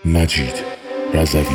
مجید رضوی.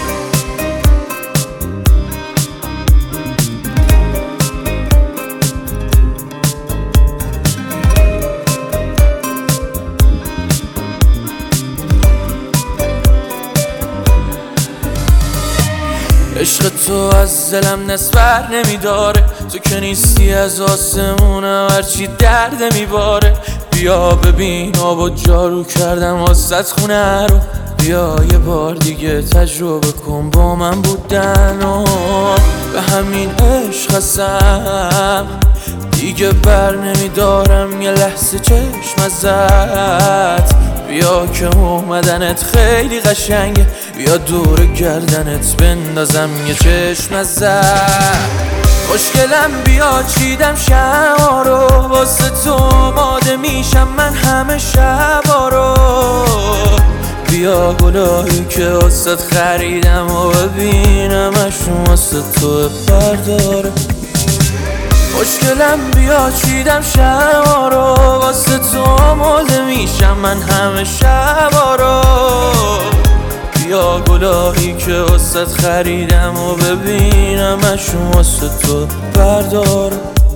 عشق تو از دلم نسبر نمیداره، تو که نیستی از آسمونم هرچی درد میباره. بیا ببین آب و جارو کردم واسط خونه رو، بیا یه بار دیگه تجربه کن با من بودن و به همین عشق هستم دیگه بر نمیدارم یه لحظه چشم ازت. بیا که اومدنت خیلی قشنگه، بیا دور گردنت بندازم یه چشم ازت. خوشگلم بیا چیدم شما رو، واسه تو آماده میشم من همه شبا رو. بیا گلایی که واسه خریدم و ببینمشون واسه تو برداره. خوشگلم بیا چیدم شما رو، واسه تو آماده میشم من همه شبا رو. بیا گلایی که واسه خریدم و ببینمشون واسه تو بردار.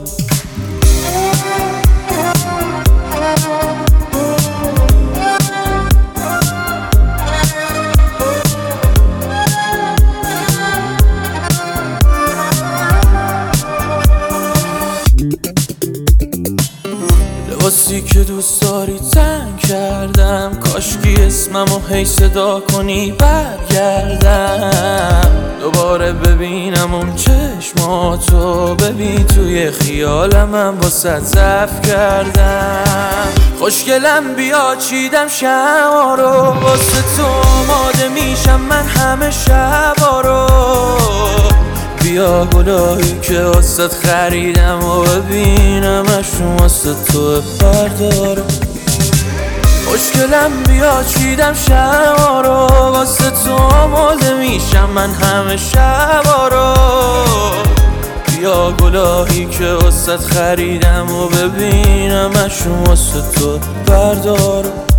لباسی که دوست داری تن کردم، کاشکی اسممو هی صدا کنی برگردم. دوباره ببینم اون چشماتو، ببین توی خیالم من واسه ضعف کردم. خوشگلم بیا چیدم شما رو، واسه تو آماده میشم من همه شبا رو. بیا گلایی که واسه خریدم و ببینمشون واسه تو بردار. خوشگلم بیا چیدم شما رو، واسه تو آماده میشم من همه شبا رو. بیا گلایی که واسه خریدم و ببینمشون واسه تو بردار.